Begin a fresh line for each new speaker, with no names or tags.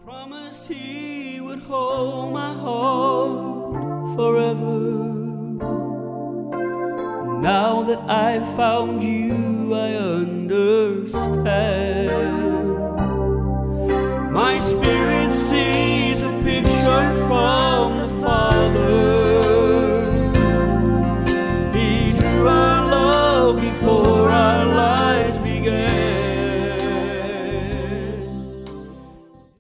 Promised he would hold my heart forever. Now that I've found you, I understand. My spirit sees a picture from the Father. He drew our love before our lives began.